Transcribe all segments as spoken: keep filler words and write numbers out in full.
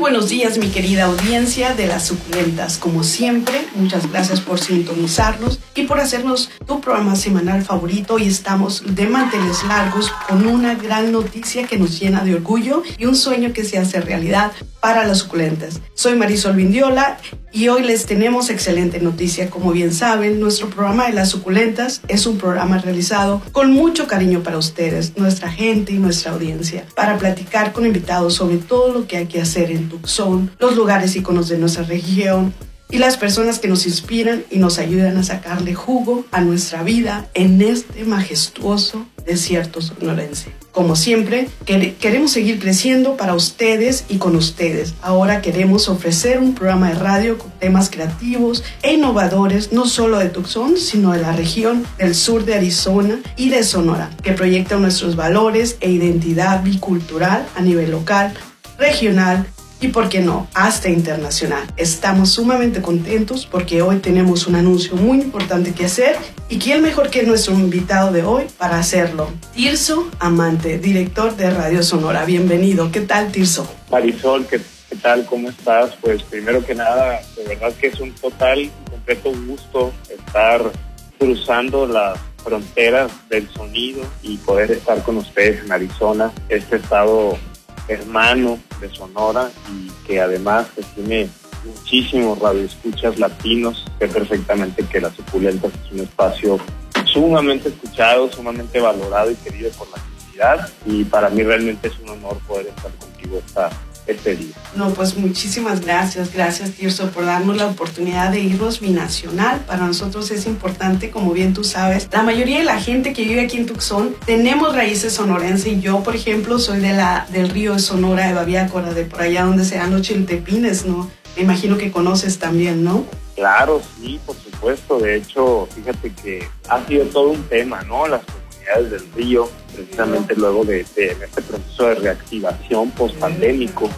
buenos días, mi querida audiencia de Las Suculentas. Como siempre, muchas gracias por sintonizarnos y por hacernos tu programa semanal favorito. Y estamos de manteles largos con una gran noticia que nos llena de orgullo y un sueño que se hace realidad para Las Suculentas. Soy Marisol Vindiola y hoy les tenemos excelente noticia. Como bien saben, nuestro programa de Las Suculentas es un programa realizado con mucho cariño para ustedes, nuestra gente y nuestra audiencia, para platicar con invitados sobre todo lo que hay que hacer en Tucson, los lugares íconos de nuestra región y las personas que nos inspiran y nos ayudan a sacarle jugo a nuestra vida en este majestuoso desierto sonorense. Como siempre, queremos seguir creciendo para ustedes y con ustedes. Ahora queremos ofrecer un programa de radio con temas creativos e innovadores, no solo de Tucson, sino de la región del sur de Arizona y de Sonora, que proyectan nuestros valores e identidad bicultural a nivel local, regional y, por qué no, hasta internacional. Estamos sumamente contentos porque hoy tenemos un anuncio muy importante que hacer y quién mejor que nuestro invitado de hoy para hacerlo. Tirso Amante, director de Radio Sonora. Bienvenido. ¿Qué tal, Tirso? Marisol, ¿qué, qué tal? ¿Cómo estás? Pues primero que nada, de verdad que es un total y completo gusto estar cruzando las fronteras del sonido y poder estar con ustedes en Arizona, este estado hermano de Sonora y que además pues, tiene muchísimos radioescuchas latinos. Sé perfectamente que Las Suculentas es un espacio sumamente escuchado, sumamente valorado y querido por la comunidad, y para mí realmente es un honor poder estar contigo esta, este día. No, pues muchísimas gracias, gracias Tirso por darnos la oportunidad de irnos binacional. Para nosotros es importante, como bien tú sabes, la mayoría de la gente que vive aquí en Tucson tenemos raíces sonorenses, y yo, por ejemplo, soy de la, del río de Sonora, de Babiácora, de por allá donde se dan los chiltepines, ¿no? Me imagino que conoces también, ¿no? Claro, sí, por supuesto. De hecho, fíjate que ha sido todo un tema, ¿no? Las comunidades del río, precisamente luego de, de este proceso de reactivación post-pandémico.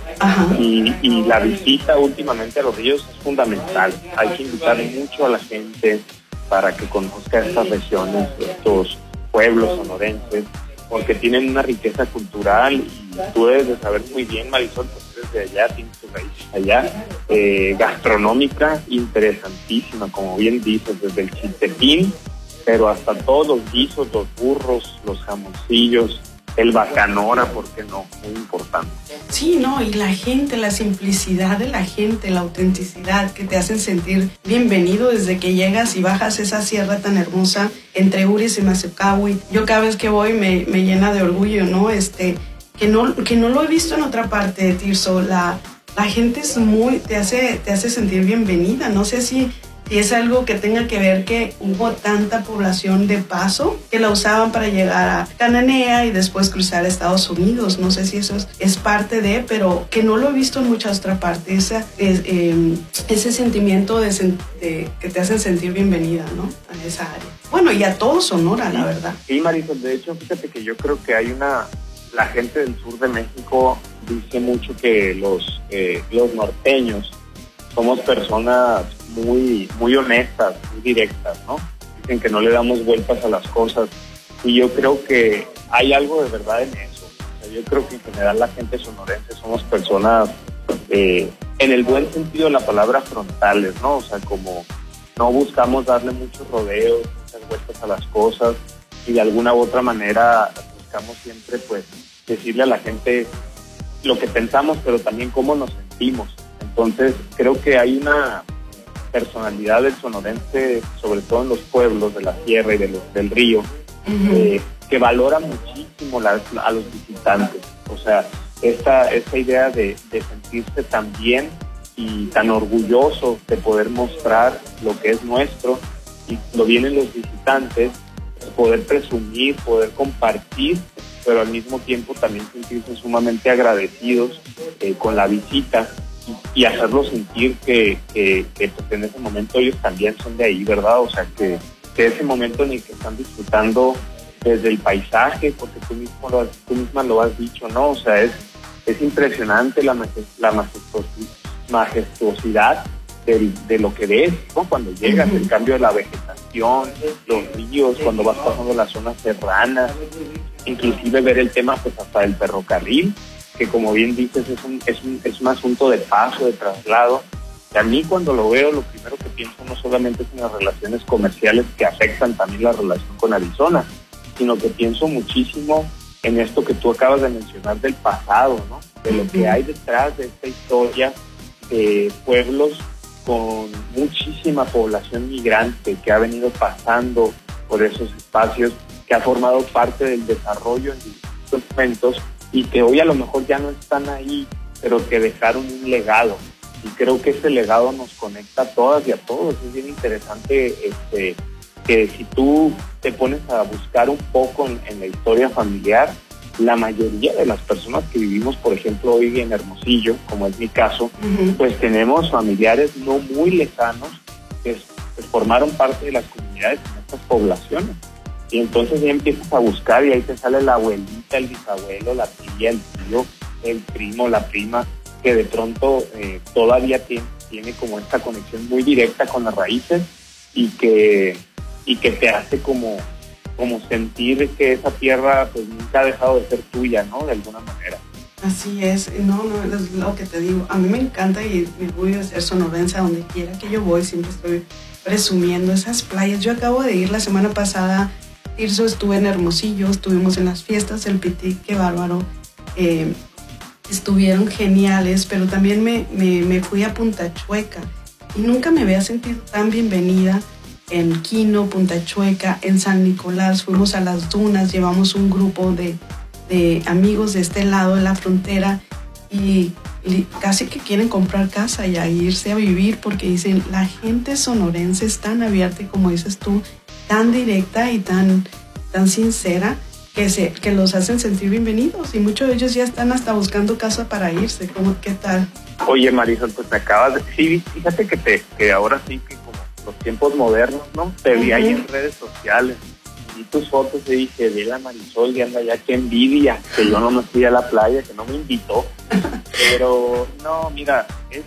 Y, y la visita últimamente a los ríos es fundamental. Hay que invitar mucho a la gente para que conozca estas regiones, estos pueblos sonorenses, porque tienen una riqueza cultural y tú debes de saber muy bien, Marisol, pues eres de allá, tienes tus raíces allá, eh, gastronómica interesantísima, como bien dices, desde el chiltepín, pero hasta todos los guisos, los burros, los jamoncillos, el bacanora, ¿por qué no? Muy importante. Sí, no, y la gente, la simplicidad de la gente, la autenticidad que te hacen sentir bienvenido desde que llegas y bajas esa sierra tan hermosa entre Ures y Mazacahui. Yo cada vez que voy me, me llena de orgullo, ¿no? Este, que no, que no lo he visto en otra parte de Tirso. La, la gente es muy, te hace, te hace sentir bienvenida. No sé si Y es algo que tenga que ver que hubo tanta población de paso que la usaban para llegar a Cananea y después cruzar a Estados Unidos. No sé si eso es, es parte de, pero que no lo he visto en mucha otra parte. Esa, es, eh, ese sentimiento de, de que te hacen sentir bienvenida, ¿no? A esa área. Bueno, y a todo Sonora, la verdad. Sí, Marisol, de hecho, fíjate que yo creo que hay una... La gente del sur de México dice mucho que los, eh, los norteños somos personas muy, muy honestas, muy directas, ¿no? Dicen que no le damos vueltas a las cosas, y yo creo que hay algo de verdad en eso. O sea, yo creo que en general la gente sonorense somos personas, eh, en el buen sentido de la palabra, frontales, ¿no? O sea, como no buscamos darle muchos rodeos, muchas vueltas a las cosas, y de alguna u otra manera buscamos siempre, pues, decirle a la gente lo que pensamos, pero también cómo nos sentimos. Entonces, creo que hay una personalidad del sonorense, sobre todo en los pueblos de la sierra y de los, del río, uh-huh. eh, que valora muchísimo la, a los visitantes. O sea, esta, esta idea de, de sentirse tan bien y tan orgulloso de poder mostrar lo que es nuestro, y lo vienen los visitantes, poder presumir, poder compartir, pero al mismo tiempo también sentirse sumamente agradecidos eh, con la visita. Y hacerlos sentir que, que, que pues en ese momento ellos también son de ahí, ¿verdad? O sea, que, que ese momento en el que están disfrutando desde el paisaje, porque tú mismo lo, tú misma lo has dicho, ¿no? O sea, es, es impresionante la, la majestuosidad de, de lo que ves, ¿no? Cuando llegas, el cambio de la vegetación, los ríos, cuando vas pasando las zonas serranas, inclusive ver el tema pues hasta del ferrocarril. que como bien dices es un, es un, es un asunto de paso, de traslado. Y a mí cuando lo veo, lo primero que pienso no solamente es en las relaciones comerciales que afectan también la relación con Arizona, sino que pienso muchísimo en esto que tú acabas de mencionar del pasado, ¿no? De lo que hay detrás de esta historia de pueblos con muchísima población migrante que ha venido pasando por esos espacios, que ha formado parte del desarrollo en distintos momentos y que hoy a lo mejor ya no están ahí, pero que dejaron un legado. Y creo que ese legado nos conecta a todas y a todos. Es bien interesante este, que si tú te pones a buscar un poco en, en la historia familiar, la mayoría de las personas que vivimos, por ejemplo, hoy en Hermosillo, como es mi caso, uh-huh. pues tenemos familiares no muy lejanos que pues, formaron parte de las comunidades en estas poblaciones. Y entonces ya empiezas a buscar y ahí te sale la abuelita, el bisabuelo, la tía, el tío, el primo, la prima, que de pronto eh, todavía tiene, tiene como esta conexión muy directa con las raíces y que, y que te hace como, como sentir que esa tierra pues nunca ha dejado de ser tuya, ¿no? De alguna manera. Así es, no, no, es lo que te digo. A mí me encanta y me voy a ser sonorense a donde quiera que yo voy, siempre estoy presumiendo esas playas. Yo acabo de ir la semana pasada, Tirso, estuve en Hermosillo, estuvimos en las fiestas, el Pitic, qué bárbaro. Eh, estuvieron geniales, pero también me, me, me fui a Punta Chueca y nunca me había sentido tan bienvenida en Quino, Punta Chueca, en San Nicolás. Fuimos a las dunas, llevamos un grupo de, de amigos de este lado de la frontera y, y casi que quieren comprar casa y a irse a vivir porque dicen, la gente sonorense es tan abierta y como dices tú, tan directa y tan, tan sincera, que, se, que los hacen sentir bienvenidos y muchos de ellos ya están hasta buscando casa para irse. ¿Cómo, qué tal? Oye, Marisol, pues me acabas de... Sí, fíjate que, te, que ahora sí que como los tiempos modernos, ¿no? Te vi uh-huh. ahí en redes sociales, vi tus fotos y dije, ve la Marisol y anda ya, qué envidia, que yo no me fui a la playa, que no me invitó. Pero no, mira, es,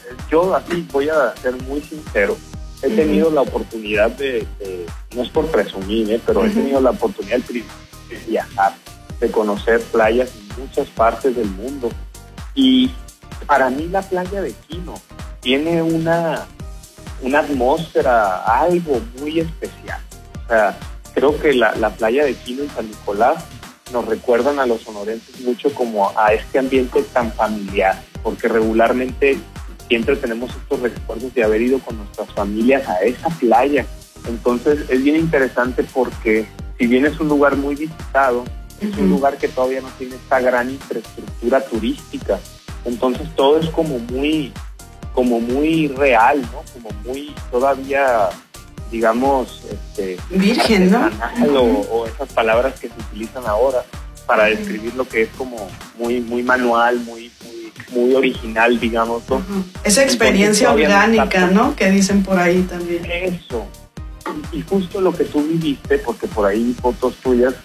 yo así voy a ser muy sincero. He tenido uh-huh. la oportunidad de, de, no es por presumir, ¿eh? pero uh-huh. he tenido la oportunidad de viajar, de conocer playas en muchas partes del mundo. Y para mí la playa de Quino tiene una, una atmósfera, algo muy especial. O sea, creo que la, la playa de Quino y San Nicolás nos recuerdan a los sonorenses mucho como a este ambiente tan familiar, porque regularmente siempre tenemos estos recuerdos de haber ido con nuestras familias a esa playa. Entonces es bien interesante porque si bien es un lugar muy visitado, uh-huh. es un lugar que todavía no tiene esta gran infraestructura turística. Entonces todo es como muy, como muy real, ¿no? Como muy todavía, digamos, este, virgen, ¿no? O, o esas palabras que se utilizan ahora para uh-huh. describir lo que es como muy, muy manual, muy, muy, muy original, digamos, ¿no? Uh-huh. Esa experiencia orgánica, ¿no? Que dicen por ahí también. Eso. Y justo lo que tú viviste, porque por ahí fotos tuyas,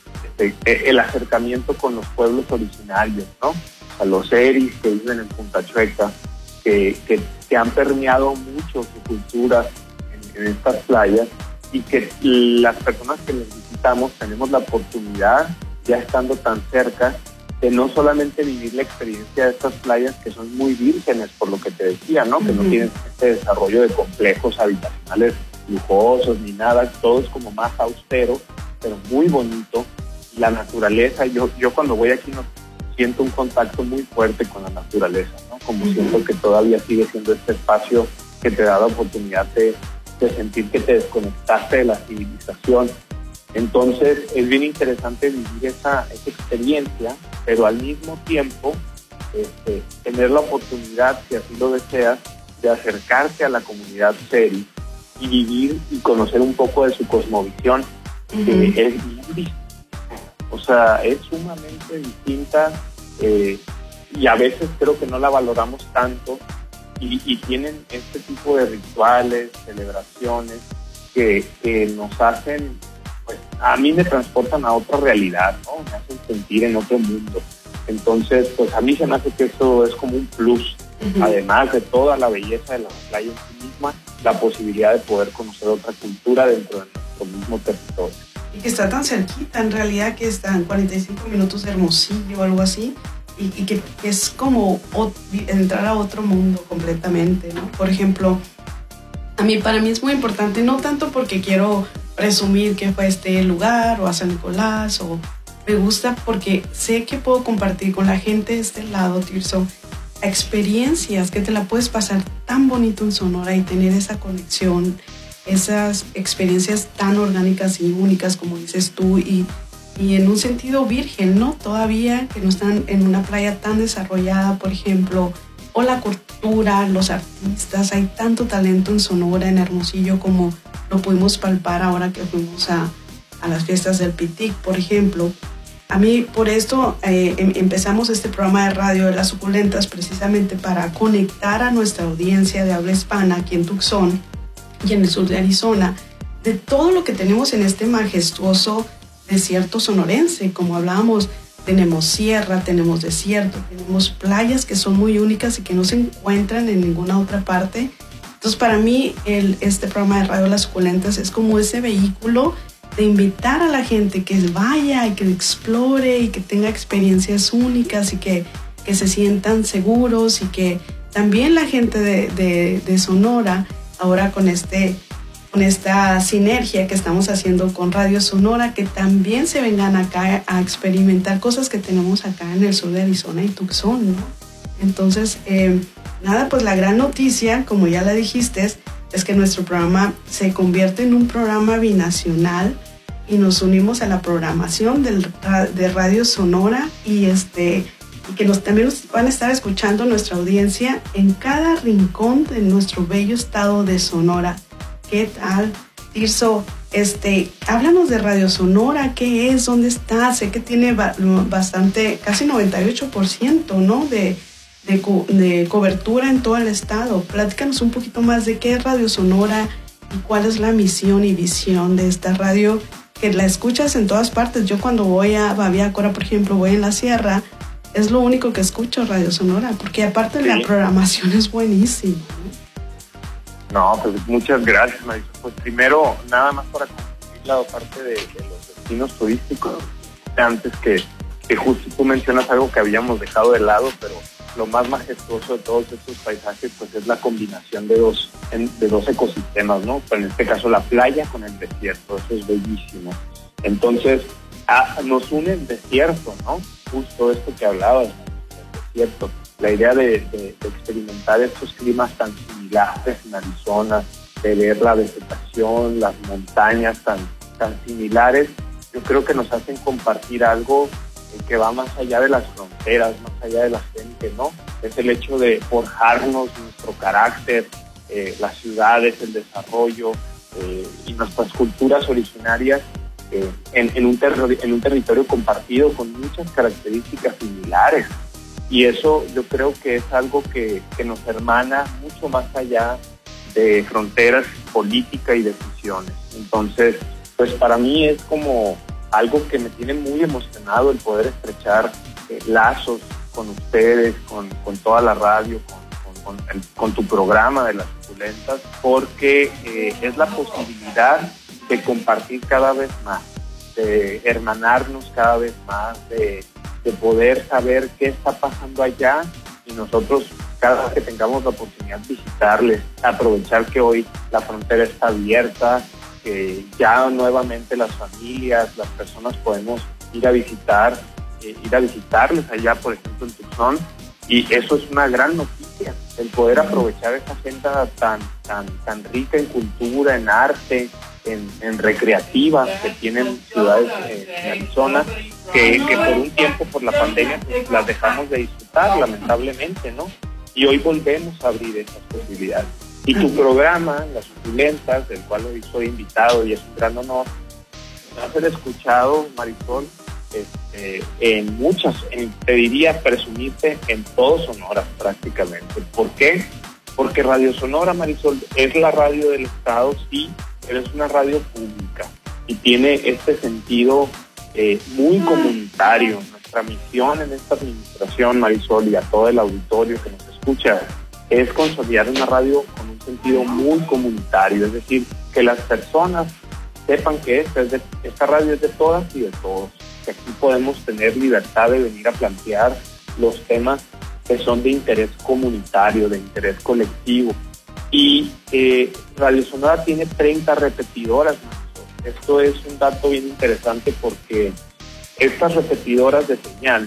este, el acercamiento con los pueblos originarios, ¿no? A los eris que viven en Punta Chueca, que, que, que han permeado mucho su cultura en, en estas playas y que las personas que les visitamos tenemos la oportunidad, ya estando tan cerca, de no solamente vivir la experiencia de estas playas que son muy vírgenes, por lo que te decía, ¿no? Uh-huh. Que no tienen este desarrollo de complejos habitacionales lujosos ni nada, todo es como más austero, pero muy bonito. Y la naturaleza, yo, yo cuando voy aquí no siento un contacto muy fuerte con la naturaleza, ¿no? Como uh-huh. siento que todavía sigue siendo este espacio que te da la oportunidad de, de sentir que te desconectaste de la civilización. Entonces es bien interesante vivir esa, esa experiencia, pero al mismo tiempo este, tener la oportunidad, si así lo deseas, de acercarte a la comunidad seri y vivir y conocer un poco de su cosmovisión, uh-huh. que es muy distinta. O sea, es sumamente distinta eh, y a veces creo que no la valoramos tanto y, y tienen este tipo de rituales, celebraciones que, que nos hacen, pues a mí me transportan a otra realidad, ¿no? Me hacen sentir en otro mundo. Entonces, pues a mí se me hace que esto es como un plus, uh-huh. además de toda la belleza de la playa en sí misma, la posibilidad de poder conocer otra cultura dentro de nuestro mismo territorio. Y que está tan cerquita, en realidad que están cuarenta y cinco minutos de Hermosillo o algo así, y, y que es como ot- entrar a otro mundo completamente, ¿no? Por ejemplo, a mí, para mí es muy importante, no tanto porque quiero presumir que fue este lugar o a San Nicolás, o me gusta porque sé que puedo compartir con la gente de este lado, Tirso, experiencias que te la puedes pasar tan bonito en Sonora y tener esa conexión, esas experiencias tan orgánicas y únicas como dices tú, y, y en un sentido virgen, ¿no? Todavía que no están en una playa tan desarrollada, por ejemplo, o la cultura, los artistas, hay tanto talento en Sonora, en Hermosillo, como lo pudimos palpar ahora que fuimos a, a las fiestas del Pitic, por ejemplo. A mí, por esto, eh, em, empezamos este programa de radio de Las Suculentas precisamente para conectar a nuestra audiencia de habla hispana aquí en Tucson y en el sur de Arizona, de todo lo que tenemos en este majestuoso desierto sonorense. Como hablábamos, tenemos sierra, tenemos desierto, tenemos playas que son muy únicas y que no se encuentran en ninguna otra parte. Entonces, para mí, el, este programa de radio Las Suculentas es como ese vehículo de invitar a la gente que vaya y que explore y que tenga experiencias únicas y que, que se sientan seguros, y que también la gente de, de, de Sonora, ahora con, este, con esta sinergia que estamos haciendo con Radio Sonora, que también se vengan acá a experimentar cosas que tenemos acá en el sur de Arizona y Tucson, ¿no? Entonces, eh, nada, pues la gran noticia, como ya la dijiste, es que nuestro programa se convierte en un programa binacional y nos unimos a la programación del, de Radio Sonora, y, este, y que nos, también nos van a estar escuchando nuestra audiencia en cada rincón de nuestro bello estado de Sonora. ¿Qué tal, Tirso? Este, háblanos de Radio Sonora, ¿qué es? ¿Dónde está? Sé que tiene ba- bastante, casi noventa y ocho por ciento, ¿no? de, de, co- de cobertura en todo el estado. Platícanos un poquito más de qué es Radio Sonora y cuál es la misión y visión de esta radio, que la escuchas en todas partes. Yo cuando voy a Baviácora, por ejemplo, voy en la sierra, es lo único que escucho, Radio Sonora, porque aparte sí, la programación es buenísima, ¿no? No, pues muchas gracias, Marisol. Pues primero, nada más para concluir la parte de, de los destinos turísticos, antes que, que justo tú mencionas algo que habíamos dejado de lado, pero lo más majestuoso de todos estos paisajes pues es la combinación de dos, de dos ecosistemas, ¿no? Pues en este caso la playa con el desierto, eso es bellísimo. Entonces, a, nos une el desierto, ¿no? Justo esto que hablabas, ¿no? El desierto. La idea de, de, de experimentar estos climas tan similares en Arizona, de ver la vegetación, las montañas tan, tan similares, yo creo que nos hacen compartir algo que va más allá de las fronteras, más allá de la gente, ¿no? Es el hecho de forjarnos nuestro carácter, eh, las ciudades, el desarrollo eh, y nuestras culturas originarias eh, en, en, un terri- en un territorio compartido con muchas características similares. Y eso yo creo que es algo que, que nos hermana mucho más allá de fronteras, política y decisiones. Entonces, pues para mí es como algo que me tiene muy emocionado el poder estrechar eh, lazos con ustedes, con, con toda la radio, con, con, con, el, con tu programa de Las Suculentas, porque eh, es la posibilidad de compartir cada vez más, de hermanarnos cada vez más, de, de poder saber qué está pasando allá, y nosotros cada vez que tengamos la oportunidad de visitarles, aprovechar que hoy la frontera está abierta, que ya nuevamente las familias, las personas podemos ir a visitar, eh, ir a visitarles allá, por ejemplo, en Tucson, y eso es una gran noticia, el poder aprovechar esa agenda tan, tan, tan rica en cultura, en arte, en, en recreativa que tienen ciudades eh, en Arizona, que, que por un tiempo, por la pandemia, pues, las dejamos de disfrutar, lamentablemente, ¿no? Y hoy volvemos a abrir esas posibilidades. Y tu programa, Las Suculentas, del cual hoy soy invitado y es un gran honor, me hacer escuchado, Marisol, este, en muchas, en, te diría presumirte en todo Sonora prácticamente. ¿Por qué? Porque Radio Sonora, Marisol, es la radio del estado, sí, pero es una radio pública y tiene este sentido eh, muy comunitario. Nuestra misión en esta administración, Marisol, y a todo el auditorio que nos escucha, es consolidar una radio con un sentido muy comunitario, es decir, que las personas sepan que esta, es de, esta radio es de todas y de todos, que aquí podemos tener libertad de venir a plantear los temas que son de interés comunitario, de interés colectivo. Y eh, Radio Sonora tiene treinta repetidoras. Esto es un dato bien interesante porque estas repetidoras de señal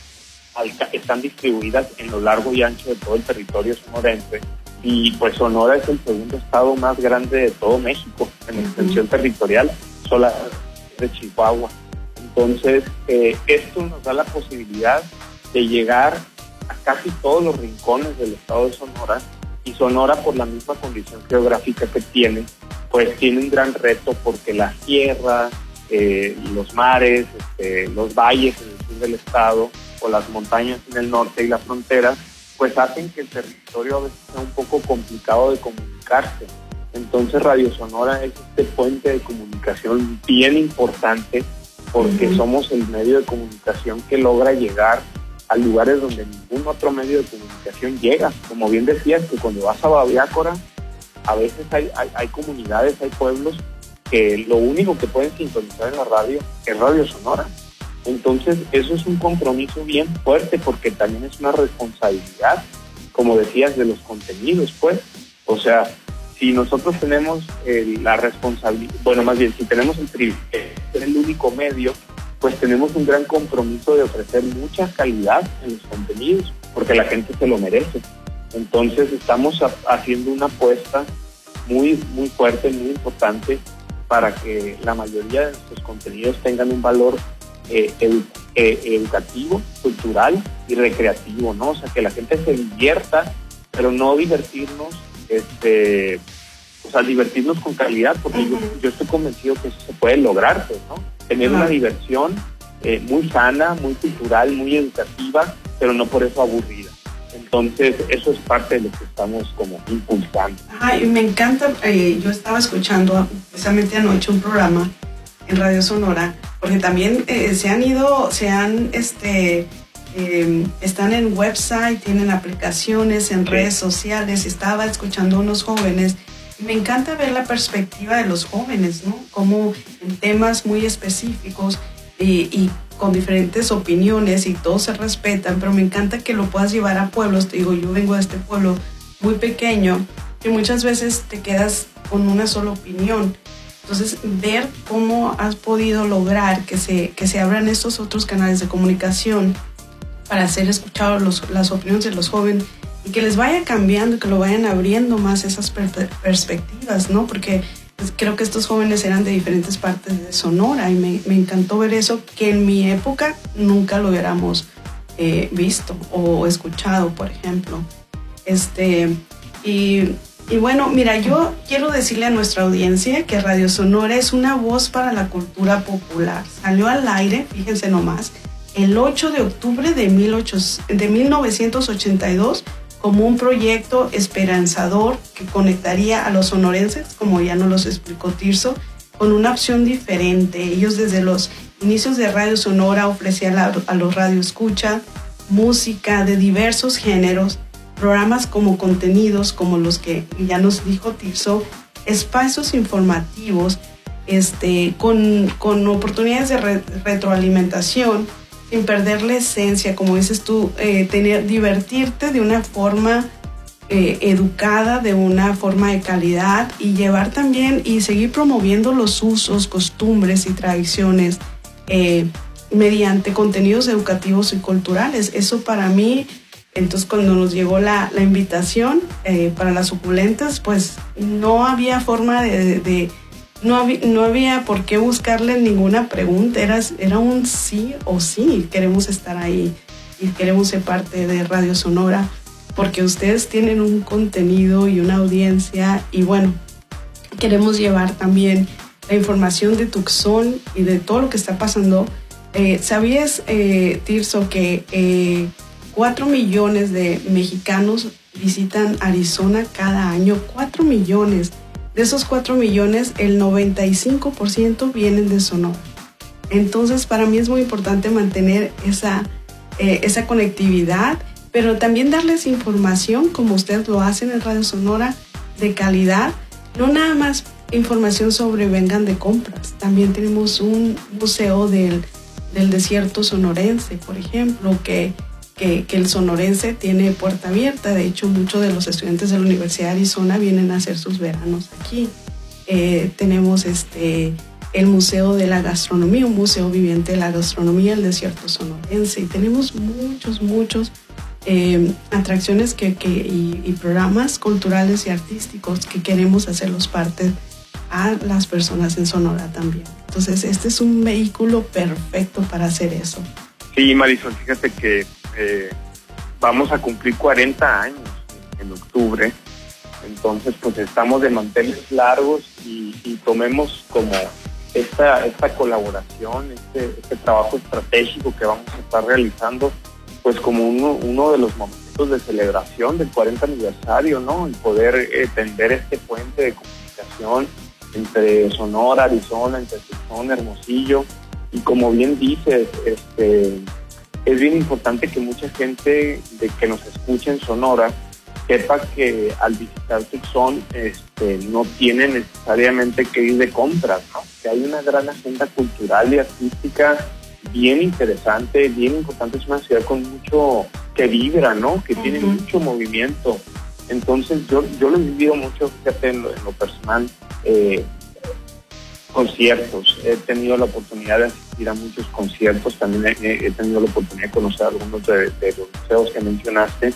están distribuidas en lo largo y ancho de todo el territorio sonorense, y pues Sonora es el segundo estado más grande de todo México en extensión territorial, sola de Chihuahua. Entonces, eh, esto nos da la posibilidad de llegar a casi todos los rincones del estado de Sonora, y Sonora, por la misma condición geográfica que tiene, pues tiene un gran reto porque la sierra, eh, los mares, este, los valles en el sur del estado o las montañas en el norte y la frontera, pues hacen que el territorio a veces sea un poco complicado de comunicarse. Entonces Radio Sonora es este puente de comunicación bien importante porque uh-huh. somos el medio de comunicación que logra llegar a lugares donde ningún otro medio de comunicación llega. Como bien decías, que cuando vas a Babiácora, a veces hay, hay, hay comunidades, hay pueblos que lo único que pueden sintonizar en la radio es Radio Sonora. Entonces, eso es un compromiso bien fuerte porque también es una responsabilidad, como decías, de los contenidos, pues. O sea, si nosotros tenemos eh, la responsabilidad, bueno, más bien, si tenemos el privilegio de ser el único medio, pues tenemos un gran compromiso de ofrecer mucha calidad en los contenidos, porque la gente se lo merece. Entonces estamos a, haciendo una apuesta muy, muy fuerte, muy importante, para que la mayoría de nuestros contenidos tengan un valor eh, edu, eh, educativo, cultural y recreativo, ¿no? O sea, que la gente se divierta, pero no divertirnos, este, o sea, divertirnos con calidad, porque uh-huh. yo, yo estoy convencido que eso se puede lograr, pues, ¿no? Tener una diversión eh, muy sana, muy cultural, muy educativa, pero no por eso aburrida. Entonces, eso es parte de lo que estamos como impulsando. Ay, me encanta. Eh, yo estaba escuchando precisamente anoche un programa en Radio Sonora, porque también eh, se han ido, se han, este, eh, están en website, tienen aplicaciones, en sí. redes sociales. Estaba escuchando a unos jóvenes. Me encanta ver la perspectiva de los jóvenes, ¿no? Como en temas muy específicos y, y con diferentes opiniones y todos se respetan, pero me encanta que lo puedas llevar a pueblos. Te digo, yo vengo de este pueblo muy pequeño que muchas veces te quedas con una sola opinión. Entonces, ver cómo has podido lograr que se, que se abran estos otros canales de comunicación para hacer escuchados los, las opiniones de los jóvenes, y que les vaya cambiando, que lo vayan abriendo más esas per- perspectivas, ¿no? Porque pues, creo que estos jóvenes eran de diferentes partes de Sonora y me, me encantó ver eso, que en mi época nunca lo hubiéramos eh, visto o escuchado, por ejemplo. Este, y, y bueno, mira, yo quiero decirle a nuestra audiencia que Radio Sonora es una voz para la cultura popular. Salió al aire, fíjense nomás, el ocho de octubre de, mil novecientos ochenta y dos, como un proyecto esperanzador que conectaría a los sonorenses, como ya nos los explicó Tirso, con una opción diferente. Ellos desde los inicios de Radio Sonora ofrecían a, a los radioescucha música de diversos géneros, programas como contenidos como los que ya nos dijo Tirso, espacios informativos este, con, con oportunidades de re, retroalimentación, sin perder la esencia, como dices tú, eh, tener, divertirte de una forma eh, educada, de una forma de calidad, y llevar también y seguir promoviendo los usos, costumbres y tradiciones eh, mediante contenidos educativos y culturales. Eso para mí, entonces cuando nos llegó la, la invitación eh, para las suculentas, pues no había forma de... de, de No había, no había por qué buscarle ninguna pregunta, era, era un sí o sí, queremos estar ahí y queremos ser parte de Radio Sonora, porque ustedes tienen un contenido y una audiencia, y bueno, queremos llevar también la información de Tucson y de todo lo que está pasando. Eh, ¿Sabías, eh, Tirso, que eh, cuatro millones de mexicanos visitan Arizona cada año? Cuatro millones. De esos cuatro millones, el noventa y cinco por ciento vienen de Sonora. Entonces, para mí es muy importante mantener esa, eh, esa conectividad, pero también darles información, como ustedes lo hacen en Radio Sonora, de calidad. No nada más información sobre vengan de compras. También tenemos un museo del, del desierto sonorense, por ejemplo, que, que, que el sonorense tiene puerta abierta. De hecho, muchos de los estudiantes de la Universidad de Arizona vienen a hacer sus veranos aquí. Eh, tenemos este, el Museo de la Gastronomía, un museo viviente de la gastronomía, el desierto sonorense, y tenemos muchos, muchos eh, atracciones que, que, y, y programas culturales y artísticos que queremos hacerlos parte a las personas en Sonora también. Entonces, este es un vehículo perfecto para hacer eso. Sí, Marisol, fíjate que eh, vamos a cumplir cuarenta años en octubre, entonces pues estamos de manteles largos y, y tomemos como esta, esta colaboración, este, este trabajo estratégico que vamos a estar realizando, pues como uno, uno de los momentos de celebración del cuarenta aniversario, ¿no? Y poder eh, tender este puente de comunicación entre Sonora, Arizona, entre Tucson, Hermosillo. Y como bien dices, este, es bien importante que mucha gente de que nos escuche en Sonora sepa que al visitar Tucson este, no tiene necesariamente que ir de compras, ¿no? Que hay una gran agenda cultural y artística bien interesante, bien importante. Es una ciudad con mucho que vibra, ¿no? Que uh-huh. tiene mucho movimiento. Entonces yo, yo lo he vivido mucho, fíjate, en lo, en lo personal. Eh, conciertos, he tenido la oportunidad de asistir a muchos conciertos, también he, he tenido la oportunidad de conocer algunos de, de los museos que mencionaste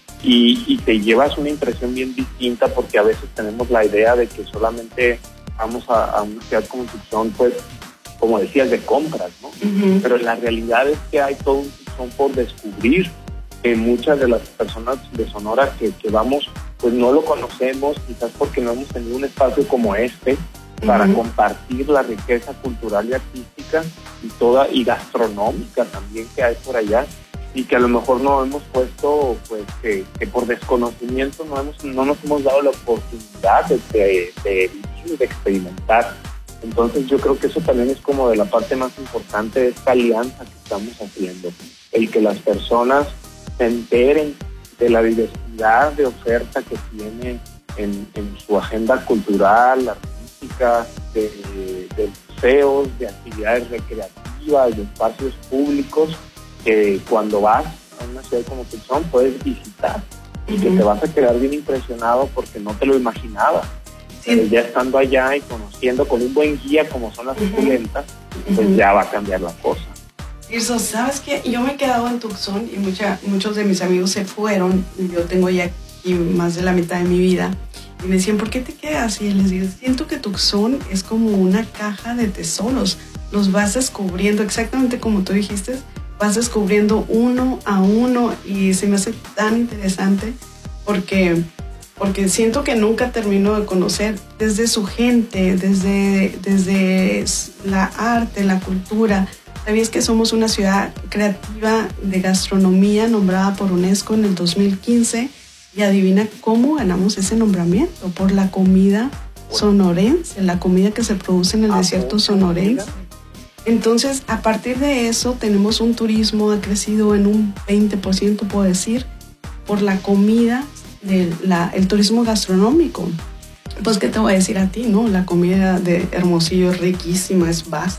y, y te llevas una impresión bien distinta, porque a veces tenemos la idea de que solamente vamos a, a una ciudad como Tucson, pues, como decías, de compras, ¿no? Uh-huh. Pero la realidad es que hay todo un Tucson por descubrir, que muchas de las personas de Sonora que, que vamos, pues no lo conocemos, quizás porque no hemos tenido un espacio como este, para uh-huh. compartir la riqueza cultural y artística y toda y gastronómica también que hay por allá, y que a lo mejor no hemos puesto, pues que, que por desconocimiento no hemos no nos hemos dado la oportunidad de, de, de vivir, de experimentar. Entonces yo creo que eso también es como de la parte más importante de esta alianza que estamos haciendo, el que las personas se enteren de la diversidad de oferta que tiene en, en su agenda cultural, artística, de, de museos, de actividades recreativas, de espacios públicos, que cuando vas a una ciudad como Tucson puedes visitar y uh-huh. que te vas a quedar bien impresionado porque no te lo imaginabas. Sí. Pero ya estando allá y conociendo con un buen guía como son las suculentas, uh-huh. pues uh-huh. ya va a cambiar la cosa. Eso, ¿sabes qué? Yo me he quedado en Tucson y mucha, muchos de mis amigos se fueron, y yo tengo ya aquí más de la mitad de mi vida, y me decían, ¿por qué te quedas? Y les digo, siento que Tucson es como una caja de tesoros, los vas descubriendo exactamente como tú dijiste, vas descubriendo uno a uno, y se me hace tan interesante porque, porque siento que nunca termino de conocer desde su gente, desde, desde la arte, la cultura. ¿Sabías que somos una ciudad creativa de gastronomía nombrada por UNESCO en el dos mil quince? Y adivina cómo ganamos ese nombramiento, por la comida sonorense, la comida que se produce en el desierto sonorense. Entonces, a partir de eso, tenemos un turismo, ha crecido en un veinte por ciento, puedo decir, por la comida, de la, el turismo gastronómico. Pues, ¿qué te voy a decir a ti, no? La comida de Hermosillo es riquísima, es vasta.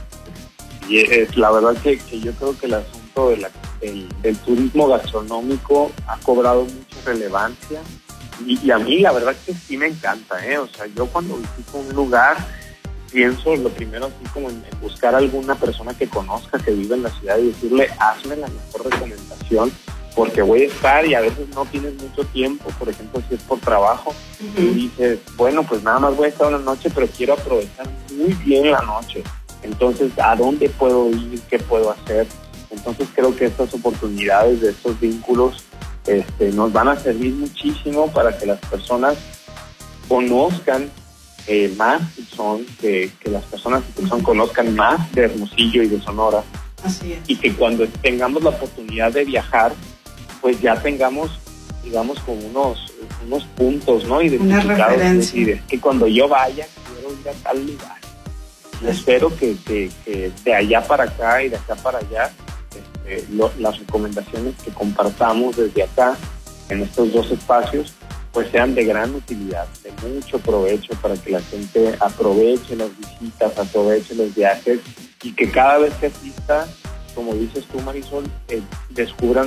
Y es, la verdad que, que yo creo que el asunto de la, el, del turismo gastronómico ha cobrado mucha relevancia, y, y a mí la verdad que sí me encanta, ¿eh? O sea, yo cuando visito un lugar pienso lo primero así como en, en buscar a alguna persona que conozca, que vive en la ciudad, y decirle, hazme la mejor recomendación, porque voy a estar y a veces no tienes mucho tiempo, por ejemplo, si es por trabajo, uh-huh. y dices, bueno, pues nada más voy a estar una noche, pero quiero aprovechar muy bien la noche. Entonces, ¿a dónde puedo ir? ¿Qué puedo hacer? Entonces, creo que estas oportunidades de estos vínculos este, nos van a servir muchísimo para que las personas conozcan eh, más Tucson, que, que las personas de Tucson conozcan más de Hermosillo y de Sonora. Así es. Y que cuando tengamos la oportunidad de viajar, pues ya tengamos, digamos, como unos, unos puntos, ¿no? Una referencia. Es decir, es que cuando yo vaya, quiero ir a tal lugar. Y espero que, que, que de allá para acá y de acá para allá, este, lo, las recomendaciones que compartamos desde acá, en estos dos espacios, pues sean de gran utilidad, de mucho provecho, para que la gente aproveche las visitas, aproveche los viajes, y que cada vez que asista, como dices tú, Marisol, eh, descubran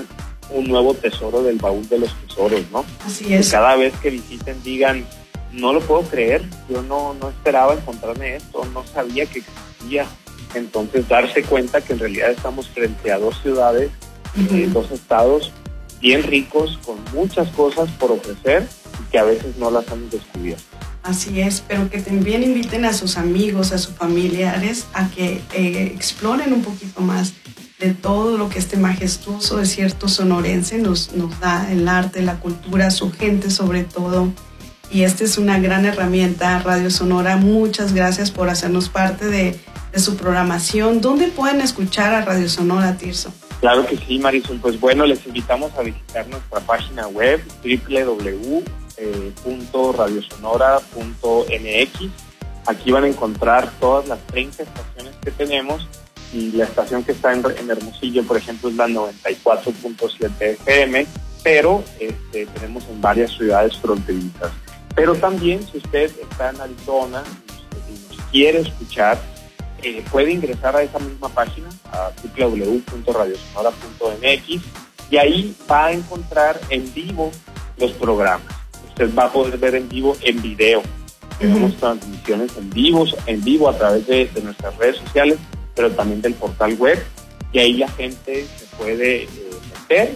un nuevo tesoro del baúl de los tesoros, ¿no? Así es. Que cada vez que visiten digan, no lo puedo creer, yo no, no esperaba encontrarme esto, no sabía que existía. Entonces darse cuenta que en realidad estamos frente a dos ciudades, uh-huh. eh, dos estados bien ricos, con muchas cosas por ofrecer y que a veces no las han descubierto. Así es, pero que también inviten a sus amigos, a sus familiares a que eh, exploren un poquito más de todo lo que este majestuoso desierto sonorense nos, nos da, el arte, la cultura, su gente sobre todo. Y esta es una gran herramienta, Radio Sonora. Muchas gracias por hacernos parte de, de su programación. ¿Dónde pueden escuchar a Radio Sonora, Tirso? Claro que sí, Marisol. Pues bueno, les invitamos a visitar nuestra página web doble u doble u doble u punto radio sonora punto m x. Aquí van a encontrar todas las treinta estaciones que tenemos y la estación que está en, en Hermosillo, por ejemplo, es la noventa y cuatro punto siete F M, pero este, tenemos en varias ciudades fronterizas. Pero también, si usted está en Arizona y nos quiere escuchar, eh, puede ingresar a esa misma página, a doble u doble u doble u punto radio sonora punto m x, y ahí va a encontrar en vivo los programas. Usted va a poder ver en vivo en video. Tenemos uh-huh. transmisiones en vivo, en vivo a través de, de nuestras redes sociales, pero también del portal web, y ahí la gente se puede eh, meter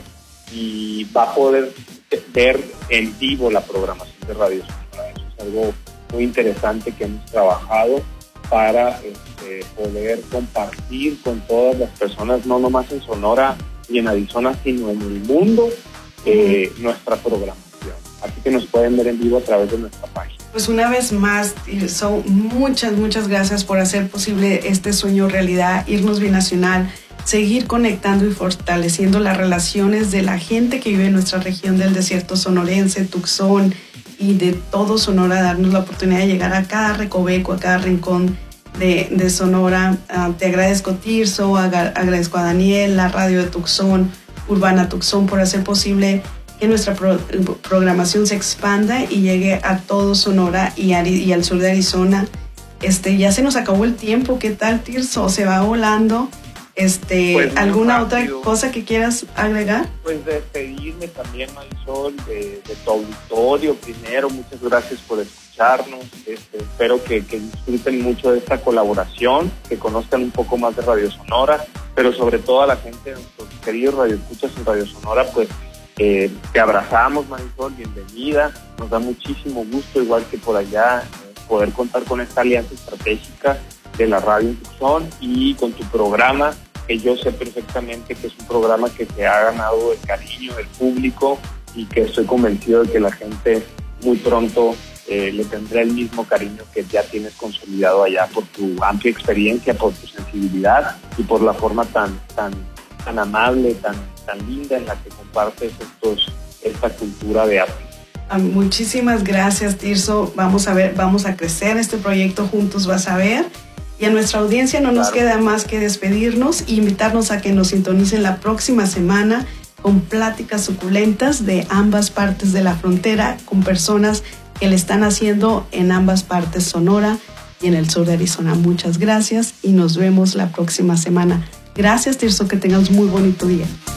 y va a poder ver en vivo la programación de Radio Sonora. Eso es algo muy interesante que hemos trabajado para este, poder compartir con todas las personas, no nomás en Sonora y en Arizona, sino en el mundo, eh, uh-huh. nuestra programación. Así que nos pueden ver en vivo a través de nuestra página. Pues una vez más, Tirso, muchas, muchas gracias por hacer posible este sueño realidad, irnos binacional, seguir conectando y fortaleciendo las relaciones de la gente que vive en nuestra región del desierto sonorense, Tucson y de todo Sonora, darnos la oportunidad de llegar a cada recoveco, a cada rincón de, de Sonora. Uh, te agradezco, Tirso, ag- agradezco a Daniel, la radio de Tucson, Urbana Tucson, por hacer posible que nuestra pro- programación se expanda y llegue a todo Sonora y, a, y al sur de Arizona. Este, ya se nos acabó el tiempo. ¿Qué tal, Tirso? Se va volando. Este, pues ¿Alguna otra cosa que quieras agregar? Pues despedirme también, Marisol, de, de tu auditorio. Primero, muchas gracias por escucharnos. Este, espero que, que disfruten mucho de esta colaboración, que conozcan un poco más de Radio Sonora, pero sobre todo a la gente de nuestros queridos radioescuchas en Radio Sonora, pues Eh, te abrazamos, Marisol, bienvenida. Nos da muchísimo gusto, igual que por allá, eh, poder contar con esta alianza estratégica de la radio en Tucson y con tu programa, que yo sé perfectamente que es un programa que te ha ganado el cariño del público y que estoy convencido de que la gente muy pronto eh, le tendrá el mismo cariño que ya tienes consolidado allá por tu amplia experiencia, por tu sensibilidad y por la forma tan, tan, tan amable, tan tan linda en la que compartes estos, esta cultura de arte. Muchísimas gracias, Tirso. Vamos a ver, vamos a crecer este proyecto juntos, vas a ver. Y a nuestra audiencia no nos claro. queda más que despedirnos e invitarnos a que nos sintonicen la próxima semana con pláticas suculentas de ambas partes de la frontera, con personas que le están haciendo en ambas partes, Sonora y en el sur de Arizona. Muchas gracias y nos vemos la próxima semana. Gracias, Tirso, que tengas muy bonito día.